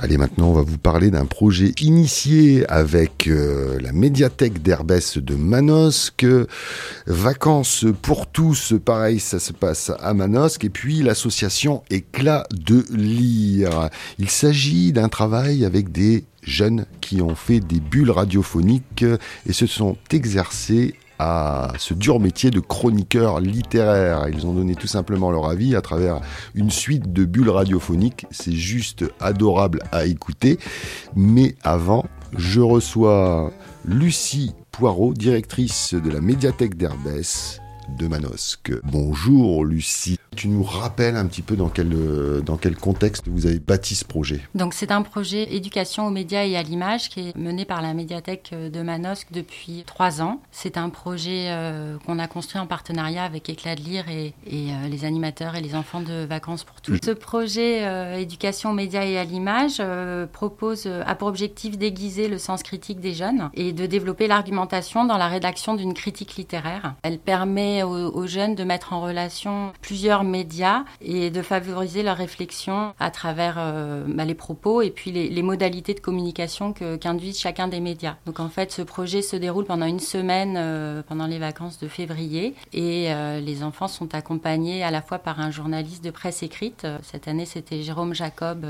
Allez, maintenant, on va vous parler d'un projet initié avec la médiathèque d'Herbès de Manosque. Vacances pour tous, pareil, ça se passe à Manosque. Et puis, l'association Éclat de lire. Il s'agit d'un travail avec des jeunes qui ont fait des bulles radiophoniques et se sont exercés à ce dur métier de chroniqueur littéraire. Ils ont donné tout simplement leur avis à travers une suite de bulles radiophoniques. C'est juste adorable à écouter. Mais avant, je reçois Lucie Poirot, directrice de la médiathèque d'Herbès de Manosque. Bonjour Lucie. Tu nous rappelles un petit peu dans quel contexte vous avez bâti ce projet? Donc c'est un projet éducation aux médias et à l'image qui est mené par la médiathèque de Manosque depuis 3 ans. C'est un projet qu'on a construit en partenariat avec Éclat de lire et les animateurs et les enfants de vacances pour tous. Ce projet éducation aux médias et à l'image a pour objectif d'aiguiser le sens critique des jeunes et de développer l'argumentation dans la rédaction d'une critique littéraire. Elle permet aux jeunes de mettre en relation plusieurs médias et de favoriser leur réflexion à travers les propos et puis les modalités de communication qu'induisent chacun des médias. Donc en fait, ce projet se déroule pendant une semaine pendant les vacances de février et les enfants sont accompagnés à la fois par un journaliste de presse écrite. Cette année, c'était Jérôme Jacob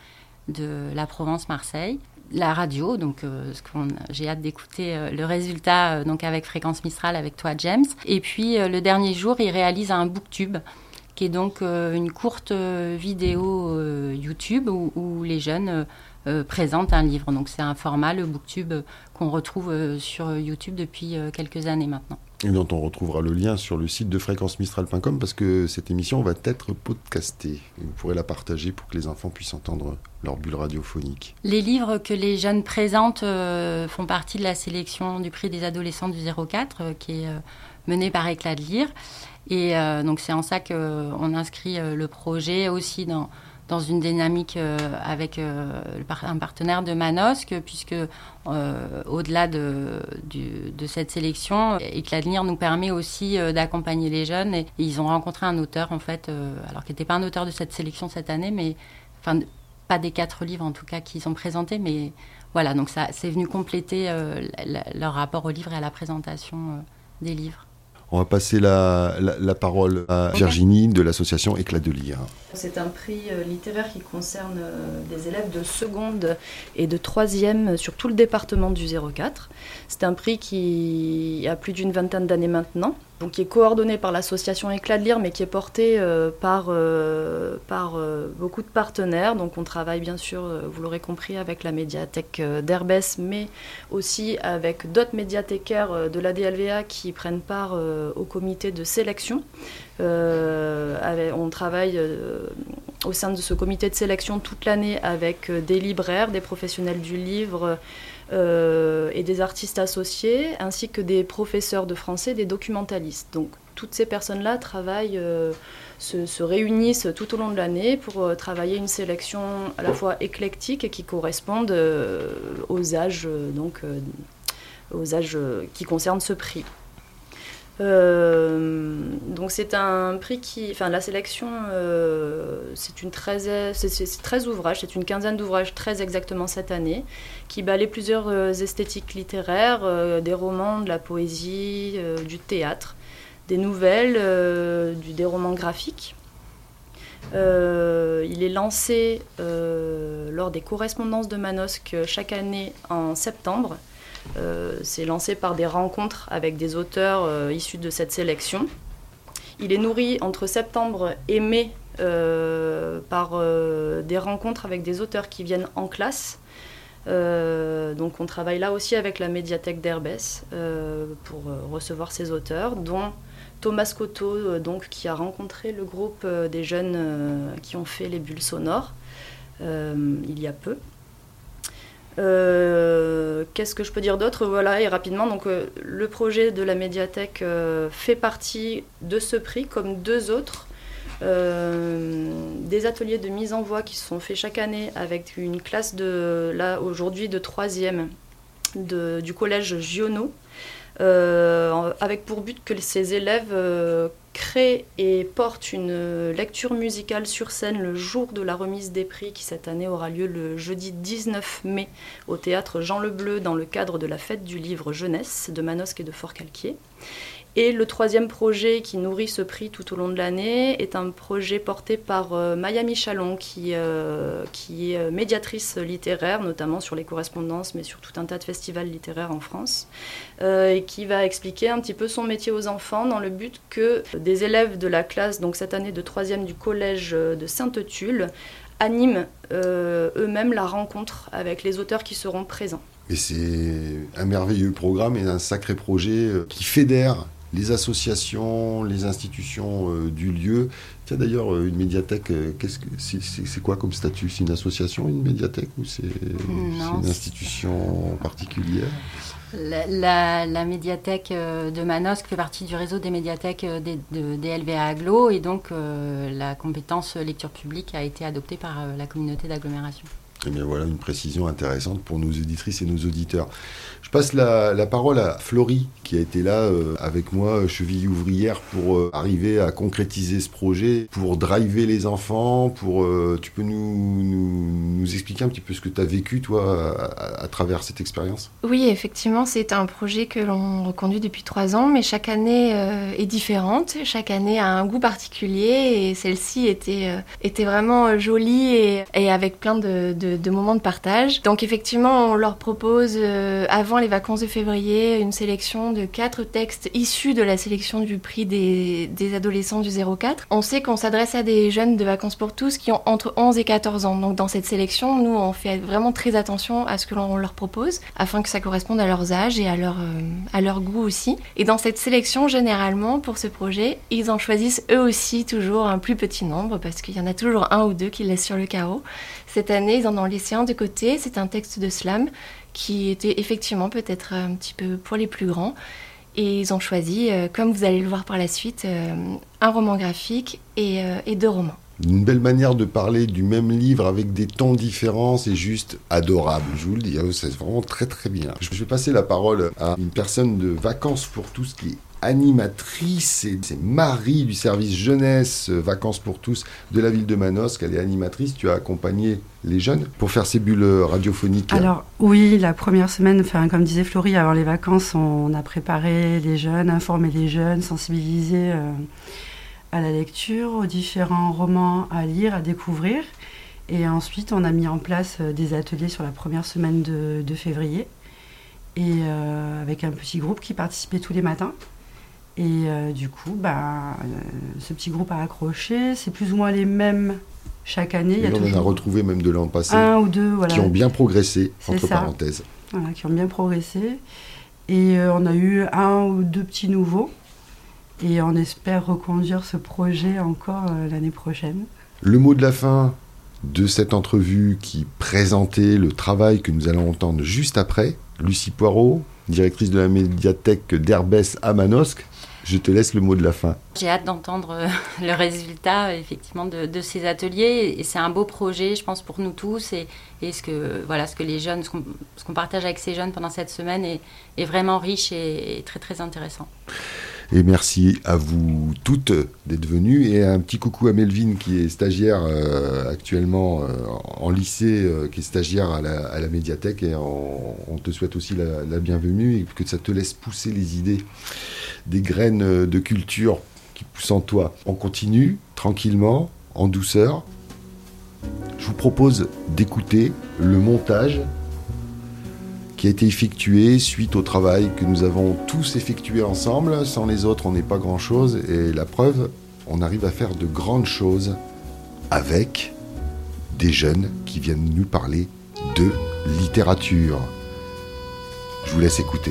de la Provence-Marseille. La radio, donc j'ai hâte d'écouter le résultat donc avec Fréquence Mistral avec toi James. Et puis le dernier jour, il réalise un booktube qui est donc une courte vidéo YouTube où les jeunes présentent un livre. Donc c'est un format, le booktube, qu'on retrouve sur YouTube depuis quelques années maintenant. Et dont on retrouvera le lien sur le site de fréquencemistral.com parce que cette émission va être podcastée. Vous pourrez la partager pour que les enfants puissent entendre leur bulle radiophonique. Les livres que les jeunes présentent font partie de la sélection du prix des adolescents du 04 qui est menée par Éclat de lire. Et donc c'est en ça qu'on inscrit le projet aussi dans une dynamique avec un partenaire de Manosque, puisque au-delà de cette sélection, Éclat de lire nous permet aussi d'accompagner les jeunes. Et ils ont rencontré un auteur, en fait, alors qui n'était pas un auteur de cette sélection cette année, mais enfin, pas des 4 livres en tout cas qu'ils ont présentés, mais voilà, donc ça c'est venu compléter leur rapport au livre et à la présentation des livres. On va passer la parole à Virginie de l'association Éclat de lire. C'est un prix littéraire qui concerne des élèves de seconde et de troisième sur tout le département du 04. C'est un prix qui a plus d'une 20aine d'années maintenant, donc qui est coordonné par l'association Éclat de lire, mais qui est porté par beaucoup de partenaires. Donc on travaille bien sûr, vous l'aurez compris, avec la médiathèque d'Herbès, mais aussi avec d'autres médiathécaires de l'ADLVA qui prennent part au comité de sélection. On travaille au sein de ce comité de sélection toute l'année avec des libraires, des professionnels du livre et des artistes associés, ainsi que des professeurs de français, des documentalistes. Donc toutes ces personnes-là travaillent, se réunissent tout au long de l'année pour travailler une sélection à la fois éclectique et qui corresponde aux âges qui concernent ce prix. Donc c'est un prix la sélection, c'est 13 ouvrages, c'est une 15aine d'ouvrages très exactement cette année, qui balaient plusieurs esthétiques littéraires, des romans, de la poésie, du théâtre, des nouvelles, des romans graphiques. Il est lancé lors des correspondances de Manosque chaque année en septembre. C'est lancé par des rencontres avec des auteurs issus de cette sélection. Il est nourri entre septembre et mai par des rencontres avec des auteurs qui viennent en classe. Donc on travaille là aussi avec la médiathèque d'Herbès pour recevoir ces auteurs, dont Thomas Cotto, qui a rencontré le groupe des jeunes qui ont fait les bulles sonores il y a peu. Qu'est-ce que je peux dire d'autre? Voilà, et rapidement, donc, le projet de la médiathèque fait partie de ce prix, comme 2 autres. Des ateliers de mise en voix qui se sont faits chaque année avec une classe aujourd'hui de 3e du collège Giono, avec pour but que ces élèves crée et porte une lecture musicale sur scène le jour de la remise des prix qui cette année aura lieu le jeudi 19 mai au théâtre Jean Le Bleu dans le cadre de la fête du livre jeunesse de Manosque et de Forcalquier. Et le troisième projet qui nourrit ce prix tout au long de l'année est un projet porté par Maya Michalon, qui est médiatrice littéraire, notamment sur les correspondances, mais sur tout un tas de festivals littéraires en France, et qui va expliquer un petit peu son métier aux enfants dans le but que des élèves de la classe, donc cette année de 3e du collège de Sainte-Tulle, animent eux-mêmes la rencontre avec les auteurs qui seront présents. Et c'est un merveilleux programme et un sacré projet qui fédère les associations, les institutions du lieu. Tiens, d'ailleurs, une médiathèque, c'est quoi comme statut? C'est une association, une médiathèque, ou c'est une institution particulière? La médiathèque de Manosque fait partie du réseau des médiathèques des LVA Agglo, et donc la compétence lecture publique a été adoptée par la communauté d'agglomération. Eh bien voilà une précision intéressante pour nos auditrices et nos auditeurs. Je passe la parole à Florie, qui a été là avec moi, cheville ouvrière, pour arriver à concrétiser ce projet, pour driver les enfants, tu peux nous expliquer un petit peu ce que tu as vécu, toi, à travers cette expérience? Oui, effectivement, c'est un projet que l'on reconduit depuis 3 ans, mais chaque année est différente, chaque année a un goût particulier, et celle-ci était vraiment jolie et avec plein de moments de partage. Donc effectivement, on leur propose, avant les vacances de février, une sélection de 4 textes issus de la sélection du prix des adolescents du 04. On sait qu'on s'adresse à des jeunes de vacances pour tous qui ont entre 11 et 14 ans. Donc dans cette sélection, nous, on fait vraiment très attention à ce que l'on leur propose, afin que ça corresponde à leurs âges et à leur goût aussi. Et dans cette sélection, généralement, pour ce projet, ils en choisissent eux aussi toujours un plus petit nombre, parce qu'il y en a toujours 1 ou 2 qui laissent sur le carreau. Cette année, ils en ont laissé un de côté. C'est un texte de slam qui était effectivement peut-être un petit peu pour les plus grands. Et ils ont choisi, comme vous allez le voir par la suite, un roman graphique et 2 romans. Une belle manière de parler du même livre avec des tons différents, c'est juste adorable, je vous le dis, c'est vraiment très très bien. Je vais passer la parole à une personne de Vacances pour tous qui est animatrice, c'est Marie du service jeunesse Vacances pour tous de la ville de Manosque. Elle est animatrice, tu as accompagné les jeunes pour faire ces bulles radiophoniques. Alors oui, la première semaine, comme disait Florie, avant les vacances, on a préparé les jeunes, informé les jeunes, sensibilisé à la lecture, aux différents romans à lire, à découvrir. Et ensuite, on a mis en place des ateliers sur la première semaine de février, et avec un petit groupe qui participait tous les matins. Et du coup, ce petit groupe a accroché. C'est plus ou moins les mêmes chaque année. Et on en a retrouvé même de l'an passé. 1 ou 2, voilà. Qui ont bien progressé, entre ça. parenthèses. Voilà, qui ont bien progressé. Et on a eu 1 ou 2 petits nouveaux. Et on espère reconduire ce projet encore l'année prochaine. Le mot de la fin de cette entrevue qui présentait le travail que nous allons entendre juste après. Lucie Poirot, directrice de la médiathèque d'Herbès à Manosque. Je te laisse le mot de la fin. J'ai hâte d'entendre le résultat effectivement de ces ateliers, et c'est un beau projet, je pense, pour nous tous, et ce que les jeunes, ce qu'on partage avec ces jeunes pendant cette semaine est vraiment riche et très très intéressant. Et merci à vous toutes d'être venues, et un petit coucou à Melvin qui est stagiaire actuellement en lycée, qui est stagiaire à la médiathèque, et on te souhaite aussi la bienvenue, et que ça te laisse pousser les idées, des graines de culture qui poussent en toi. On continue tranquillement, en douceur. Je vous propose d'écouter le montage qui a été effectué suite au travail que nous avons tous effectué ensemble. Sans les autres, on n'est pas grand-chose. Et la preuve, on arrive à faire de grandes choses avec des jeunes qui viennent nous parler de littérature. Je vous laisse écouter.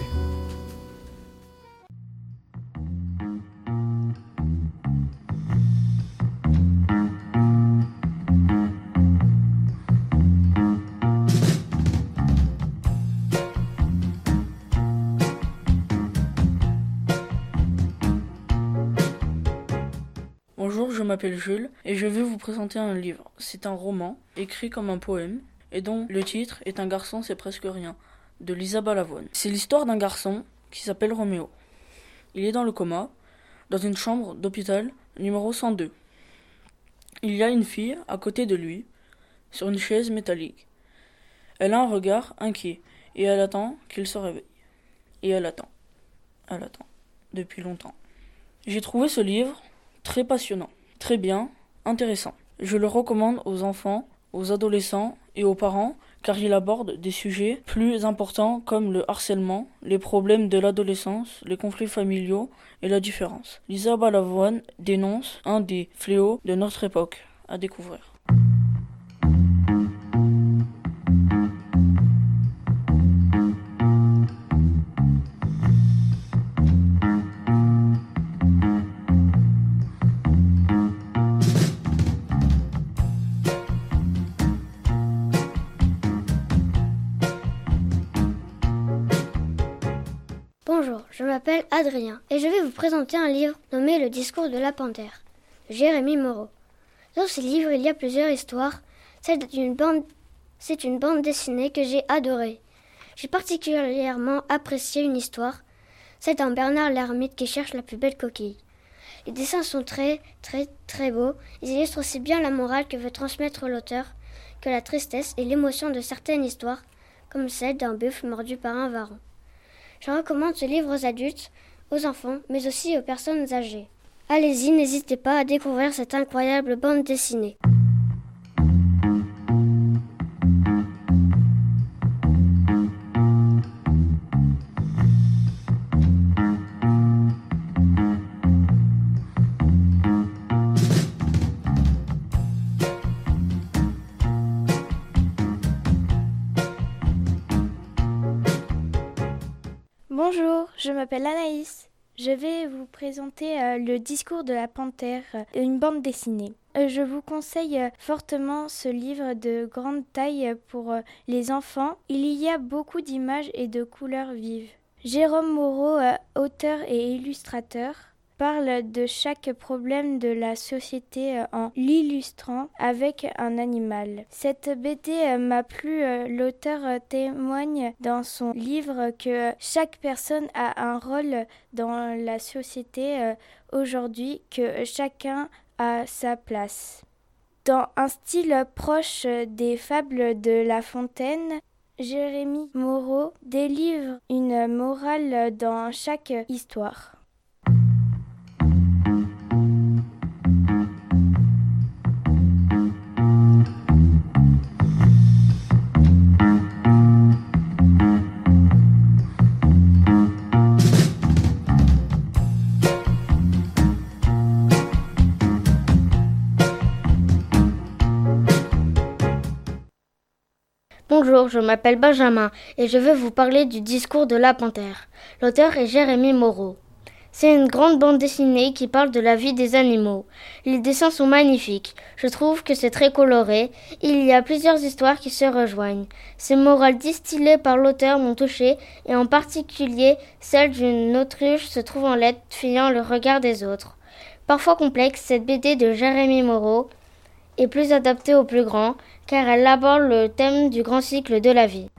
Bonjour, je m'appelle Jules et je vais vous présenter un livre. C'est un roman écrit comme un poème et dont le titre est Un garçon c'est presque rien, de Lisa Balavoine. C'est l'histoire d'un garçon qui s'appelle Roméo. Il est dans le coma dans une chambre d'hôpital numéro 102. Il y a une fille à côté de lui, sur une chaise métallique. Elle a un regard inquiet et elle attend qu'il se réveille. Et elle attend, depuis longtemps. J'ai trouvé ce livre très passionnant, très bien, intéressant. Je le recommande aux enfants, aux adolescents et aux parents car il aborde des sujets plus importants comme le harcèlement, les problèmes de l'adolescence, les conflits familiaux et la différence. Lisa Balavoine dénonce un des fléaux de notre époque à découvrir. Bonjour, je m'appelle Adrien et je vais vous présenter un livre nommé Le discours de la panthère, de Jérémy Moreau. Dans ce livre, il y a plusieurs histoires. C'est une bande dessinée que j'ai adorée. J'ai particulièrement apprécié une histoire, celle d'un Bernard l'ermite qui cherche la plus belle coquille. Les dessins sont très beaux. Ils illustrent aussi bien la morale que veut transmettre l'auteur que la tristesse et l'émotion de certaines histoires, comme celle d'un buffle mordu par un varan. Je recommande ce livre aux adultes, aux enfants, mais aussi aux personnes âgées. Allez-y, n'hésitez pas à découvrir cette incroyable bande dessinée. Bonjour, je m'appelle Anaïs. Je vais vous présenter le discours de la panthère, une bande dessinée. Je vous conseille fortement ce livre de grande taille pour les enfants. Il y a beaucoup d'images et de couleurs vives. Jérôme Moreau, auteur et illustrateur, parle de chaque problème de la société en l'illustrant avec un animal. Cette BD m'a plu. L'auteur témoigne dans son livre que chaque personne a un rôle dans la société aujourd'hui, que chacun a sa place. Dans un style proche des fables de La Fontaine, Jérémy Moreau délivre une morale dans chaque histoire. Bonjour, je m'appelle Benjamin et je vais vous parler du discours de la panthère. L'auteur est Jérémy Moreau. C'est une grande bande dessinée qui parle de la vie des animaux. Les dessins sont magnifiques. Je trouve que c'est très coloré. Il y a plusieurs histoires qui se rejoignent. Ces morales distillées par l'auteur m'ont touchée, et en particulier celle d'une autruche se trouvant laide, fuyant le regard des autres. Parfois complexe, cette BD de Jérémy Moreau est plus adaptée aux plus grands, car elle aborde le thème du grand cycle de la vie.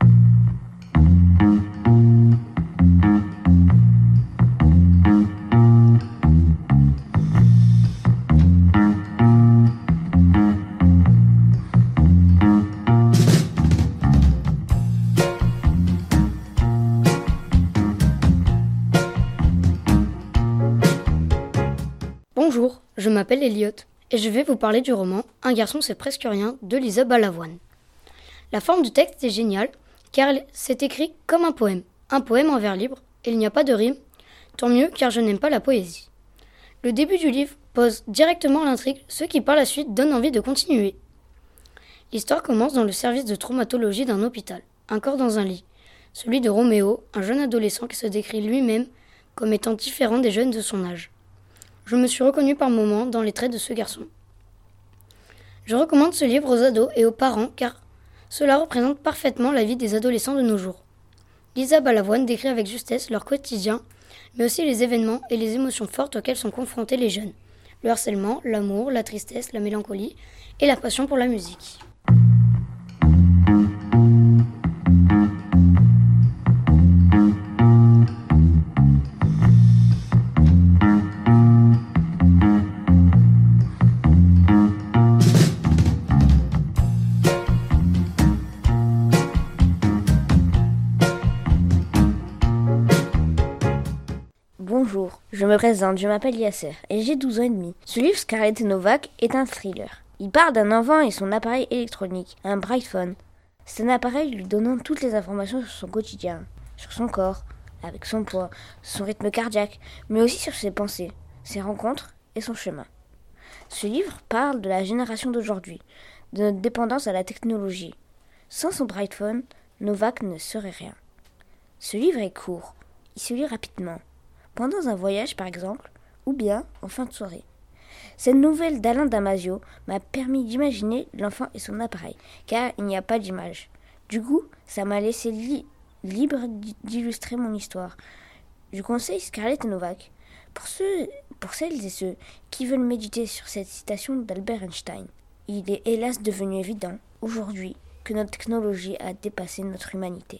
Bonjour, je m'appelle Elliot et je vais vous parler du roman « Un garçon c'est presque rien » de Lisa Balavoine. La forme du texte est géniale car c'est écrit comme un poème en vers libre et il n'y a pas de rime, tant mieux car je n'aime pas la poésie. Le début du livre pose directement l'intrigue, ce qui par la suite donne envie de continuer. L'histoire commence dans le service de traumatologie d'un hôpital, un corps dans un lit, celui de Roméo, un jeune adolescent qui se décrit lui-même comme étant différent des jeunes de son âge. Je me suis reconnue par moments dans les traits de ce garçon. Je recommande ce livre aux ados et aux parents car cela représente parfaitement la vie des adolescents de nos jours. Lisa Balavoine décrit avec justesse leur quotidien, mais aussi les événements et les émotions fortes auxquelles sont confrontés les jeunes. Le harcèlement, l'amour, la tristesse, la mélancolie et la passion pour la musique. Bonjour, je me présente, je m'appelle Yasser et j'ai 12 ans et demi. Ce livre Scarlett et Novak est un thriller. Il parle d'un enfant et son appareil électronique, un Brightphone. C'est un appareil lui donnant toutes les informations sur son quotidien, sur son corps, avec son poids, son rythme cardiaque, mais aussi sur ses pensées, ses rencontres et son chemin. Ce livre parle de la génération d'aujourd'hui, de notre dépendance à la technologie. Sans son Brightphone, Novak ne serait rien. Ce livre est court, il se lit rapidement, pendant un voyage par exemple, ou bien en fin de soirée. Cette nouvelle d'Alain Damasio m'a permis d'imaginer l'enfant et son appareil, car il n'y a pas d'image. Du coup, ça m'a laissé libre d'illustrer mon histoire. Je conseille Scarlett et Novak pour celles et ceux qui veulent méditer sur cette citation d'Albert Einstein. Il est hélas devenu évident, aujourd'hui, que notre technologie a dépassé notre humanité.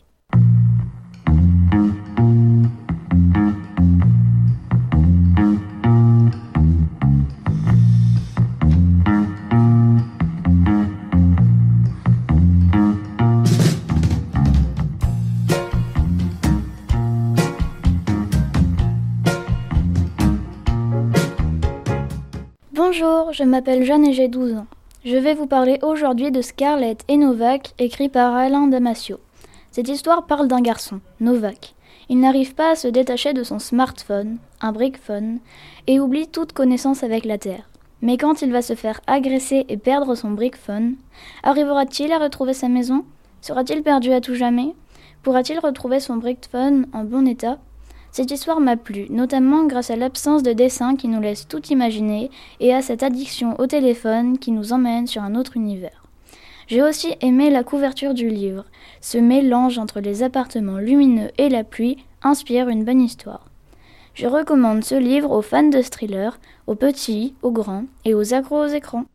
Bonjour, je m'appelle Jeanne et j'ai 12 ans. Je vais vous parler aujourd'hui de Scarlett et Novak, écrit par Alain Damasio. Cette histoire parle d'un garçon, Novak. Il n'arrive pas à se détacher de son smartphone, un brickphone, et oublie toute connaissance avec la Terre. Mais quand il va se faire agresser et perdre son brickphone, arrivera-t-il à retrouver sa maison ? Sera-t-il perdu à tout jamais ? Pourra-t-il retrouver son brickphone en bon état ? Cette histoire m'a plu, notamment grâce à l'absence de dessin qui nous laisse tout imaginer et à cette addiction au téléphone qui nous emmène sur un autre univers. J'ai aussi aimé la couverture du livre. Ce mélange entre les appartements lumineux et la pluie inspire une bonne histoire. Je recommande ce livre aux fans de thriller, aux petits, aux grands et aux accros aux écrans.